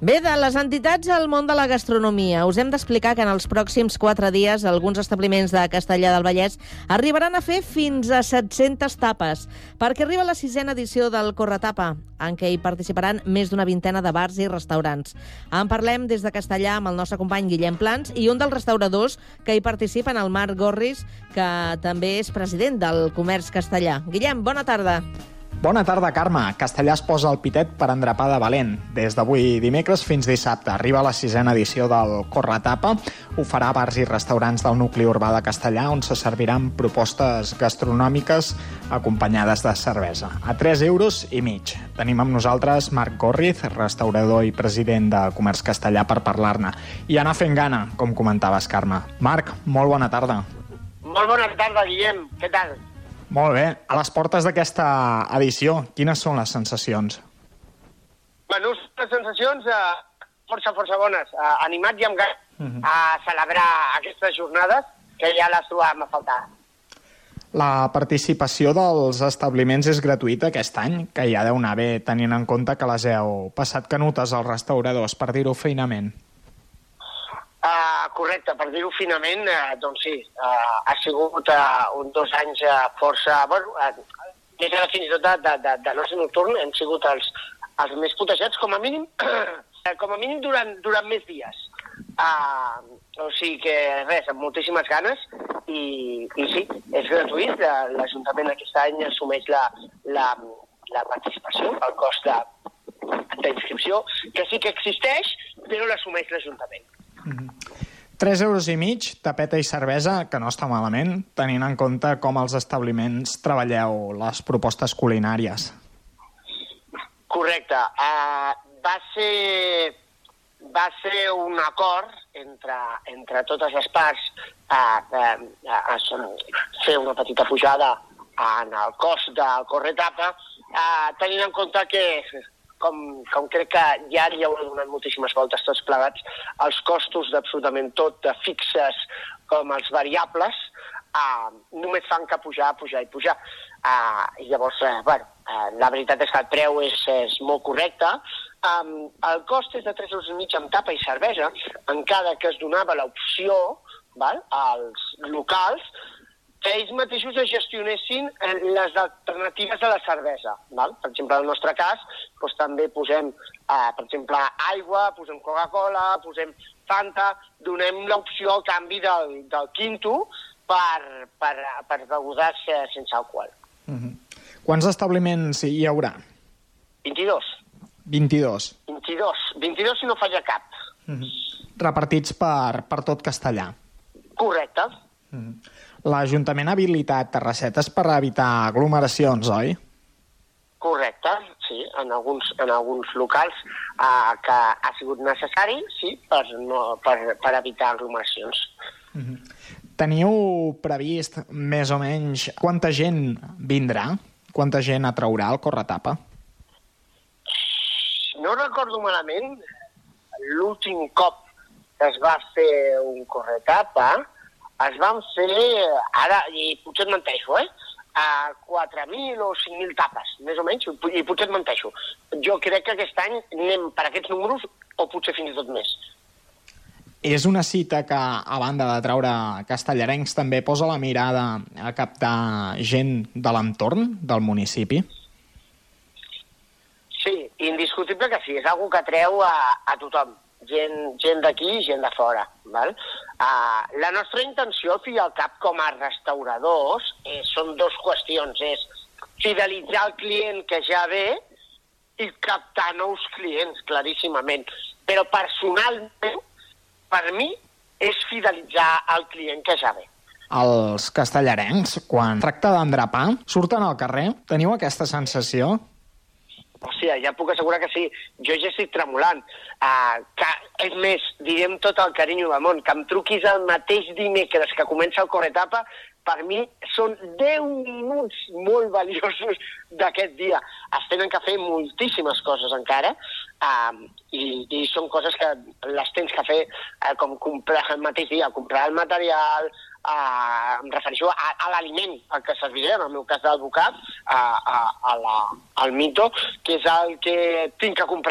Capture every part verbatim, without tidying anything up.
Bé, de les entitats al món de la gastronomia, us hem d'explicar que en els pròxims quatre dies alguns establiments de Castellar del Vallès arribaran a fer fins a set-centes tapes, perquè arriba la sisena edició del Corretapa, en què hi participaran més d'una vintena de bars i restaurants. En parlem des de Castellar amb el nostre company Guillem Plans i un dels restauradors que hi participen, el Marc Gorris, que també és president del Comerç Castellà. Guillem, bona tarda. Bona tarda, Carme. Castellà es posa el pitet per endrapar de valent. Des d'avui dimecres fins dissabte arriba la sisena edició del Corretapa. Ho farà a bars i restaurants del nucli urbà de Castellà, on se serviran propostes gastronòmiques acompanyades de cervesa. A tres euros i mig. Tenim amb nosaltres Marc Gorriz, restaurador i president de Comerç Castellà, per parlar-ne. I anar fent gana, com comentaves, Carme. Marc, molt bona tarda. Molt bona tarda, Guillem. Què tal? Molt bé. A les portes d'aquesta edició, quines són les sensacions? Bueno, les sensacions eh, força, força bones. Eh, animats i amb ganes uh-huh. a celebrar aquestes jornades que ja les trobàvem a faltar. La participació dels establiments és gratuïta aquest any, que ja deu anar bé tenint en compte que les heu passat canutes als restauradors, per dir-ho feinament. Uh, correcte, per dir-ho finament, uh, doncs sí, uh, ha sigut uh, un dos anys uh, força... Bueno, uh, des de fins i tot de, de, de, de l'oci nocturn hem sigut els, els més putejats, com a mínim, com a mínim durant, durant més dies. Uh, o sigui que res, amb moltíssimes ganes, i, i sí, és gratuït. L'Ajuntament aquest any assumeix la, la, la participació, el cost d'inscripció, que sí que existeix, però l'assumeix l'Ajuntament. Mm-hmm. tres euros i mig, tapeta i cervesa, que no està malament, tenint en compte com els establiments treballeu les propostes culinàries. Correcte. Uh, va ser va ser un acord entre, entre totes les parts uh, uh, uh, fer una petita pujada en el cost del Corretapa, uh, tenint en compte que Com, com crec que ja li heu donat moltíssimes voltes tots plegats, els costos d'absolutament tot, de fixes com els variables, eh, només fan que pujar, pujar i pujar. Eh, I llavors, eh, bueno, eh, la veritat és que el preu és, és molt correcte. Eh, el cost és de tres euros i mig amb tapa i cervesa, encara que es donava l'opció, val, als locals, que ells mateixos es gestionessin les alternatives a la cervesa. Val? Per exemple, en el nostre cas, doncs, també posem, eh, per exemple, aigua, posem Coca-Cola, posem Fanta, donem l'opció al canvi del, del quinto per, per, per begudes sense alcohol. Mm-hmm. Quants establiments hi haurà? vint-i-dos. vint-i-dos. vint-i-dos. vint-i-dos si no falla cap. Mm-hmm. Repartits per, per tot Castellà. Correcte. Mm-hmm. L'Ajuntament ha habilitat terrassetes per evitar aglomeracions, oi? Correcte, sí. En alguns, en alguns locals eh, que ha sigut necessari, sí, per, no, per, per evitar aglomeracions. Mm-hmm. Teniu previst més o menys quanta gent vindrà? Quanta gent atraurà el Corretapa? Si no recordo malament, l'últim cop que es va fer un Corretapa es van fer, ara, i potser et menteixo, eh? A quatre mil o cinc mil tapes, més o menys, i potser et menteixo. Jo crec que aquest any anem per aquests números o potser fins i tot més. És una cita que, a banda de traure castellarencs, també posa la mirada a captar gent de l'entorn del municipi? Sí, indiscutible que sí, és una cosa que atreu a, a tothom. Gent, gent d'aquí i gent de fora. Val? Uh, la nostra intenció, al fi i al cap, com a restauradors, eh, són dues qüestions. És fidelitzar el client que ja ve i captar nous clients, claríssimament. Però personalment, per mi, és fidelitzar el client que ja ve. Els castellarencs, quan tracta d'endrapar, surten al carrer? Teniu aquesta sensació? Hòstia, ja puc assegurar que sí. Jo ja estic tremolant. Uh, que, és més, direm tot el carinyo del món, que em truquis el mateix dimecres que comença el Corretapa, per mi són deu minuts molt valiosos d'aquest dia. Es tenen que fer moltíssimes coses encara, uh, i, i són coses que les tens que fer uh, com comprar el mateix dia, comprar el material, Uh, em refereixo a, a l'aliment al que serviré, en el meu cas del bocat, a, a, a la, al mito, que és el que tinc que comprar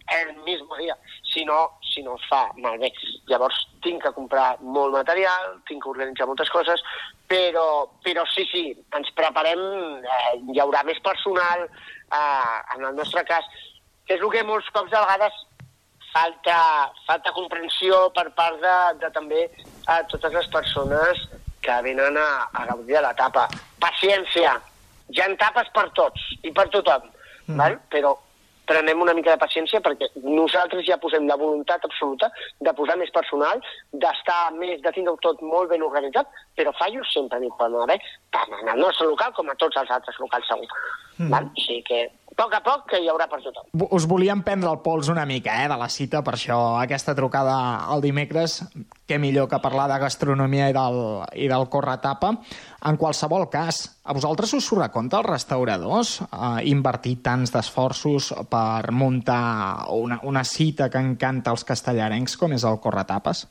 el mismo dia, si no, si no es fa malbé. Llavors tinc que comprar molt material, tinc que organitzar moltes coses, però, però sí, sí, ens preparem, eh, hi haurà més personal, eh, en el nostre cas, que és el que molts cops de vegades falta, falta comprensió per part de, de també a totes les persones que venen a, a gaudir de l'etapa. Paciència, hi ha etapes per tots i per tothom, mm. val? Però prenem una mica de paciència perquè nosaltres ja posem la voluntat absoluta de posar més personal, d'estar més, de tindre tot molt ben organitzat, però fallos sempre n'hi poden haver, tant en el nostre local com a tots els altres locals segur. Mm. Val? O sigui que a poc a poc que hi haurà per tothom. Us volíem prendre el pols una mica, eh, de la cita, per això aquesta trucada el dimecres, què millor que parlar de gastronomia i del, i del corretapa. En qualsevol cas, a vosaltres us surt a compte els restauradors eh, invertir tants d'esforços per muntar una, una cita que encanta els castellarencs com és el corretapes?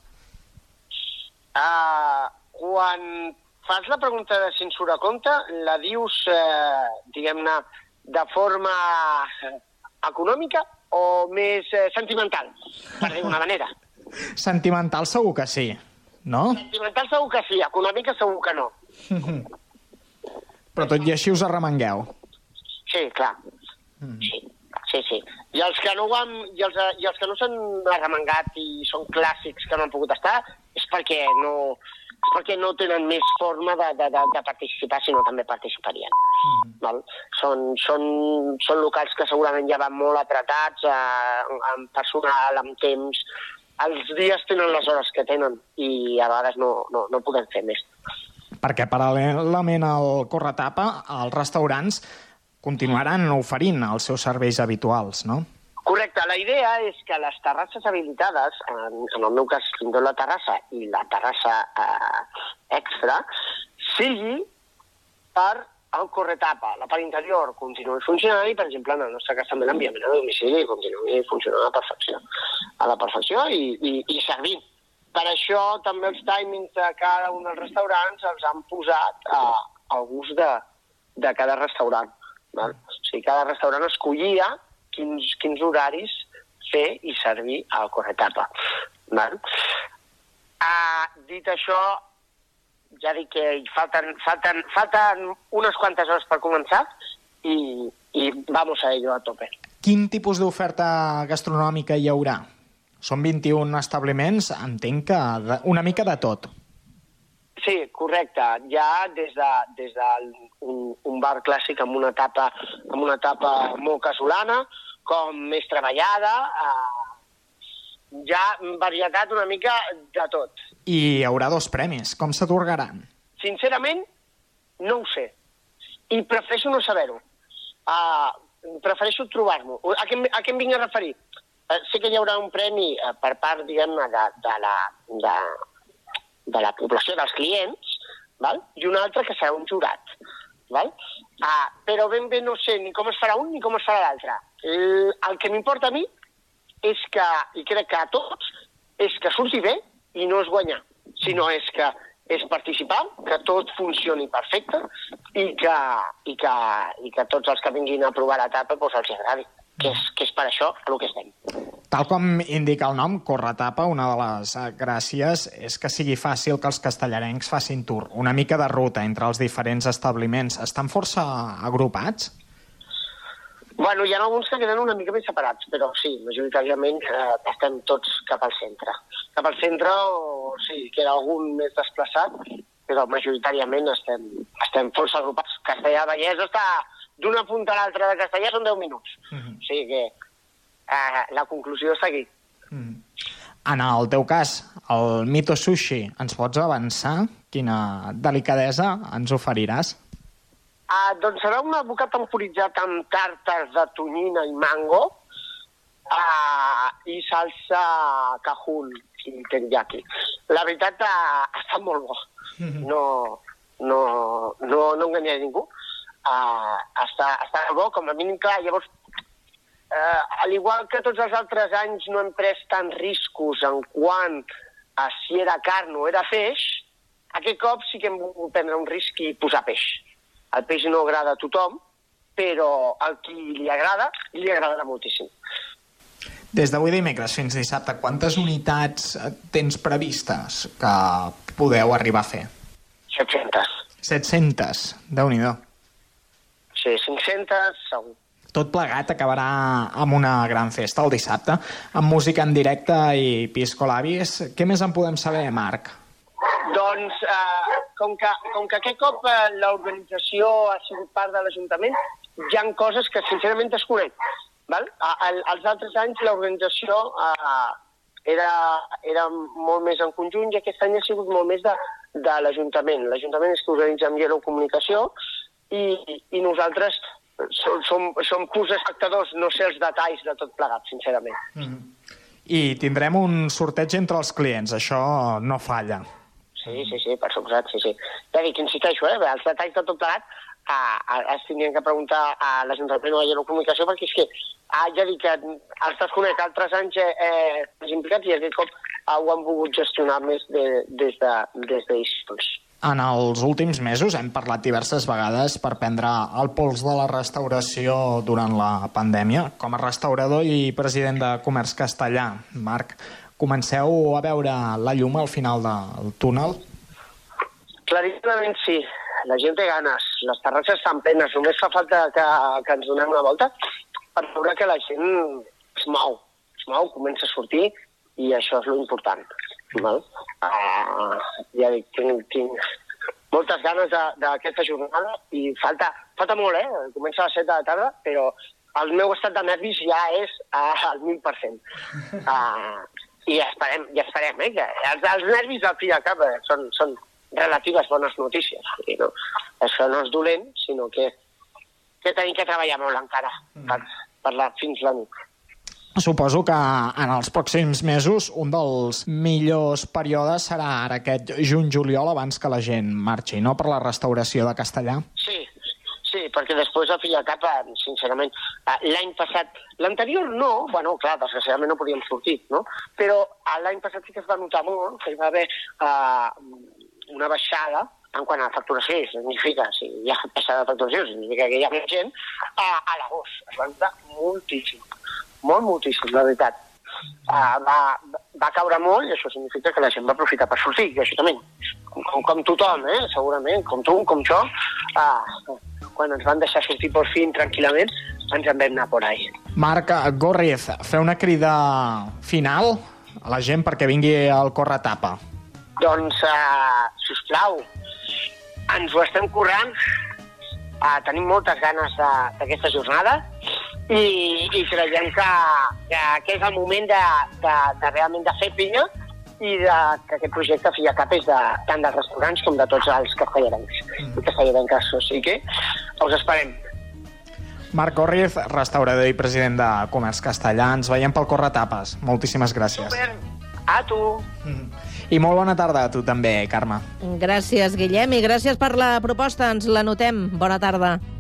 Uh, quan fas la pregunta de si ens surt a compte, la dius, eh, diguem-ne, de forma econòmica o més eh, sentimental, per dir d'una manera? Sentimental segur que sí, no? Sentimental segur que sí, econòmica segur que no. Però tot i així us arremangueu. Sí, clar. Mm. Sí, sí, sí. I els que no ho han, i els, i els que no s'han arremangat i són clàssics que no han pogut estar és perquè no... és perquè no tenen més forma de, de, de, de participar, sinó també participarien. Mm. Val? Són, són, són locals que segurament ja van molt apretats, eh, amb personal, amb temps. Els dies tenen les hores que tenen i a vegades no, no, no podem fer més. Perquè paral·lelament al corretapa, els restaurants continuaran oferint els seus serveis habituals, no? Correcte. La idea és que les terrasses habilitades, en, en el meu cas, fins i tot la terrassa i la terrassa eh, extra, sigui per al corretapa. La part interior continuï funcionant i, per exemple, en el nostre cas també l'enviament a domicili continuï funcionant a la perfecció, a la perfecció i, i, i servint. Per això també els timings de cada un dels restaurants els han posat a, al gust de, de cada restaurant. Val? O sigui, cada restaurant escollia quins, quins horaris fer i servir al corretapa. Val? Uh, dit això, ja dic que falten, falten, falten unes quantes hores per començar i, i vamos a ello a tope. Quin tipus d'oferta gastronòmica hi haurà? Són vint-i-un establiments, entenc que de, una mica de tot. Sí, correcte. Hi ha des de, des de un, un bar clàssic amb una tapa, amb una tapa molt casolana, com més treballada, eh, hi ha varietat una mica de tot. I hi haurà dos premis. Com s'atorgaran? Sincerament, no ho sé. I prefereixo no saber-ho. Uh, prefereixo trobar-m'ho. A, què, a què em vinc a referir? Uh, sé que hi haurà un premi uh, per part, diguem-ne, de, de, la, de, de la població dels clients, val? I un altre que serà un jurat. Val? Uh, però ben bé no sé ni com es farà un ni com es farà l'altre. El, el que m'importa a mi és que, i crec que a tots, és que surti bé i no és guanyar, sinó és que és participar, que tot funcioni perfecte i que, i que, i que tots els que vinguin a provar l'etapa doncs els agradi, que és, que és per això el que estem. Tal com indica el nom, corretapa, una de les gràcies és que sigui fàcil que els castellarencs facin tour, una mica de ruta entre els diferents establiments. Estan força agrupats? Bueno, hi ha alguns que queden una mica més separats, però sí, majoritàriament eh, estem tots cap al centre. Cap al centre, o sí, queda algun més desplaçat, però majoritàriament estem, estem força agrupats. Castellà-Vallès està d'una punta a l'altra de Castellà, són deu minuts. Uh-huh. O sigui que eh, la conclusió és aquí. Uh-huh. En el teu cas, el Mito Sushi, ens pots avançar? Quina delicadesa ens oferiràs? Uh, doncs serà un bocat temporitzat amb tàrtars de tonyina i mango uh, i salsa cajun i teriyaki. La veritat, uh, està molt bo. No, no, no, no enganyaré ningú. Uh, està, està bo, com a mínim, clar. Llavors, uh, al igual que tots els altres anys no hem pres tants riscos en quant a si era carn o era peix, aquest cop sí que hem volgut prendre un risc i posar peix. El peix no agrada a tothom, però al qui li agrada, li agradarà moltíssim. Des d'avui dimecres fins dissabte, quantes unitats tens previstes que podeu arribar a fer? set-centes. set-centes, Déu-n'hi-do. Sí, cinc-centes, segur. Tot plegat acabarà amb una gran festa el dissabte, amb música en directe i piscolabis. Què més en podem saber, Marc? Doncs, eh, com, que, com que aquest cop eh, l'organització ha sigut part de l'Ajuntament, hi ha coses que sincerament desconec. Val? A, a, als altres anys l'organització eh, era, era molt més en conjunt i aquest any ha sigut molt més de, de l'Ajuntament. L'Ajuntament és que organitza amb Yellow Comunicació i, i nosaltres som, som, som purs espectadors, no sé els detalls de tot plegat, sincerament. Mm-hmm. I tindrem un sorteig entre els clients, això no falla. Sí, sí, sí, per suposat, sí, sí. Ja dic, insisteixo, eh, els detalls de tot plegat a, a, es tindrien que preguntar a l'Ajuntament o a Yellow Comunicació, perquè és que, ah, ja dic que els desconec altres anys eh, eh, més implicats i aquest cop ah, ho han volgut gestionar més de, des de des d'ells. En els últims mesos hem parlat diverses vegades per prendre el pols de la restauració durant la pandèmia. Com a restaurador i president de Comerç Castellà, Marc, comenceu a veure la llum al final del túnel? Claríssimament sí. La gent té ganes. Les terrasses estan plenes. Només fa falta que, que ens donem una volta per veure que la gent es mou. Es mou, comença a sortir i això és l'important. Val? Uh, ja dic, tinc, tinc moltes ganes d'aquesta jornada i falta, falta molt, eh? Comença a les set de la tarda, però el meu estat de nervis ja és uh, al mil per cent. Uh, I esperem, ja esperem, eh? Que els, els nervis al fi i al cap eh, són, són relatives bones notícies. I no, això no és dolent, sinó que, que tenim que treballar molt encara per, per la, fins la nit. Suposo que en els pròxims mesos un dels millors períodes serà ara aquest juny-juliol abans que la gent marxi, no?, per la restauració de Castellà. Sí, sí, perquè després al fi i al cap, sincerament, l'any passat, l'anterior no, bueno, clar, desgraciadament no podíem sortir, no?, però l'any passat sí que es va notar molt que hi va haver uh, una baixada en quant a la facturació, significa, si hi ha baixada de facturació, significa que hi ha més gent, a, a l'agost. Es va notar moltíssim. Molt, moltíssim, la veritat. Uh, va, va caure molt i això significa que la gent va aprofitar per sortir, i això també, com, com tothom, eh? Segurament, com tu, com jo, uh, quan ens van deixar sortir per fi tranquil·lament, ens en vam anar por ahí. Marc Górriz, fer una crida final a la gent perquè vingui al Corretapa. Doncs, uh, sisplau, ens ho estem currant, uh, tenim moltes ganes d'aquesta jornada, I, i creiem que, que, que és el moment de, de, de realment de fer pinya i de, que aquest projecte fi a cap és de, tant dels restaurants com de tots els castellarencs mm. i castellarenques. O sigui que us esperem. Marc Górriz, restaurador i president de Comerç Castellà. Ens veiem pel Corretapes. Moltíssimes gràcies. Super. A tu. Mm. I molt bona tarda a tu també, Carme. Gràcies, Guillem, i gràcies per la proposta. Ens la notem. Bona tarda.